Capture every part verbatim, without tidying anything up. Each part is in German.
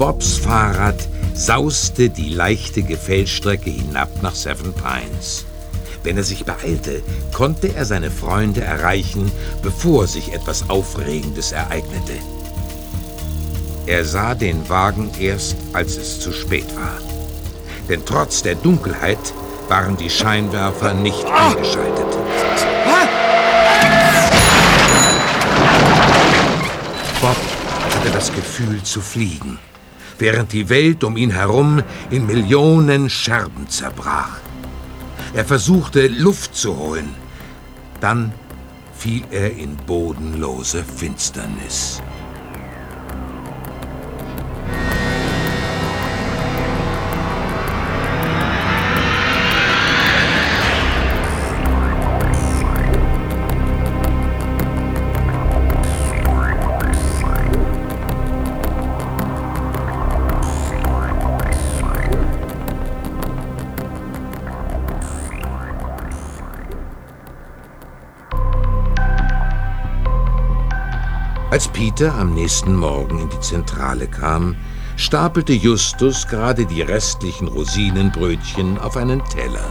Bobs Fahrrad sauste die leichte Gefällstrecke hinab nach Seven Pines. Wenn er sich beeilte, konnte er seine Freunde erreichen, bevor sich etwas Aufregendes ereignete. Er sah den Wagen erst, als es zu spät war. Denn trotz der Dunkelheit waren die Scheinwerfer nicht eingeschaltet. Bob hatte das Gefühl zu fliegen, während die Welt um ihn herum in Millionen Scherben zerbrach. Er versuchte, Luft zu holen. Dann fiel er in bodenlose Finsternis. Als Peter am nächsten Morgen in die Zentrale kam, stapelte Justus gerade die restlichen Rosinenbrötchen auf einen Teller.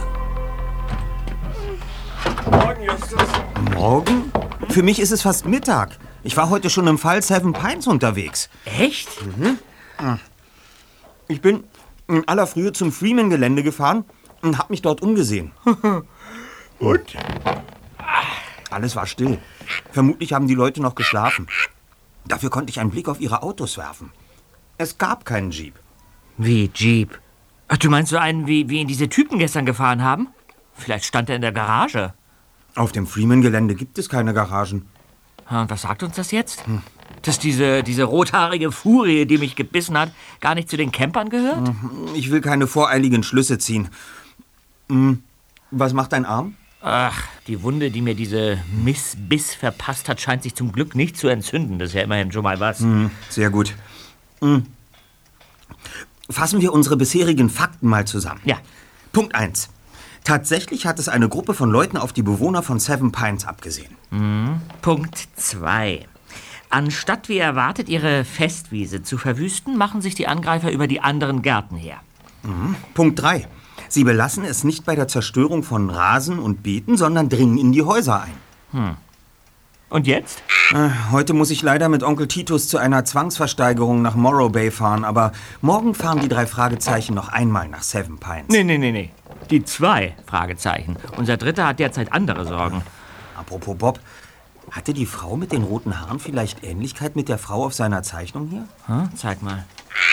Morgen, Justus. Morgen? Für mich ist es fast Mittag. Ich war heute schon im Fall Seven Pines unterwegs. Echt? Mhm. Ich bin in aller Frühe zum Freeman-Gelände gefahren und habe mich dort umgesehen. Und? Alles war still. Vermutlich haben die Leute noch geschlafen. Dafür konnte ich einen Blick auf ihre Autos werfen. Es gab keinen Jeep. Wie Jeep? Ach, du meinst so einen, wie, wie ihn diese Typen gestern gefahren haben? Vielleicht stand er in der Garage. Auf dem Freeman-Gelände gibt es keine Garagen. Und was sagt uns das jetzt? Hm. Dass diese, diese rothaarige Furie, die mich gebissen hat, gar nicht zu den Campern gehört? Ich will keine voreiligen Schlüsse ziehen. Was macht dein Arm? Ach, die Wunde, die mir diese Miss Biss verpasst hat, scheint sich zum Glück nicht zu entzünden. Das ist ja immerhin schon mal was. Mm, sehr gut. Mm. Fassen wir unsere bisherigen Fakten mal zusammen. Ja. Punkt eins. Tatsächlich hat es eine Gruppe von Leuten auf die Bewohner von Seven Pines abgesehen. Mm. Punkt zwei. Anstatt wie erwartet, ihre Festwiese zu verwüsten, machen sich die Angreifer über die anderen Gärten her. Mm. Punkt drei. Sie belassen es nicht bei der Zerstörung von Rasen und Beeten, sondern dringen in die Häuser ein. Hm. Und jetzt? Äh, heute muss ich leider mit Onkel Titus zu einer Zwangsversteigerung nach Morro Bay fahren, aber morgen fahren die drei Fragezeichen noch einmal nach Seven Pines. Nee, nee, nee, nee. Die zwei Fragezeichen. Unser Dritter hat derzeit andere Sorgen. Apropos Bob, hatte die Frau mit den roten Haaren vielleicht Ähnlichkeit mit der Frau auf seiner Zeichnung hier? Hm? Zeig mal.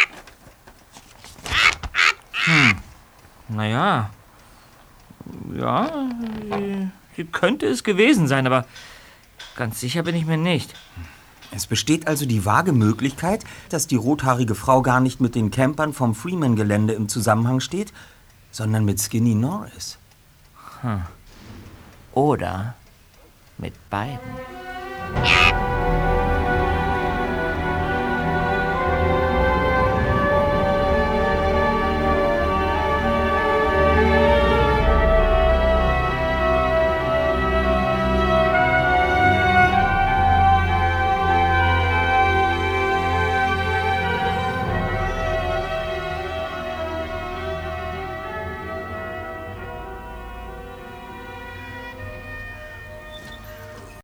Hm. Naja, ja, sie, sie könnte es gewesen sein, aber ganz sicher bin ich mir nicht. Es besteht also die vage Möglichkeit, dass die rothaarige Frau gar nicht mit den Campern vom Freeman-Gelände im Zusammenhang steht, sondern mit Skinny Norris. Hm. Oder mit beiden.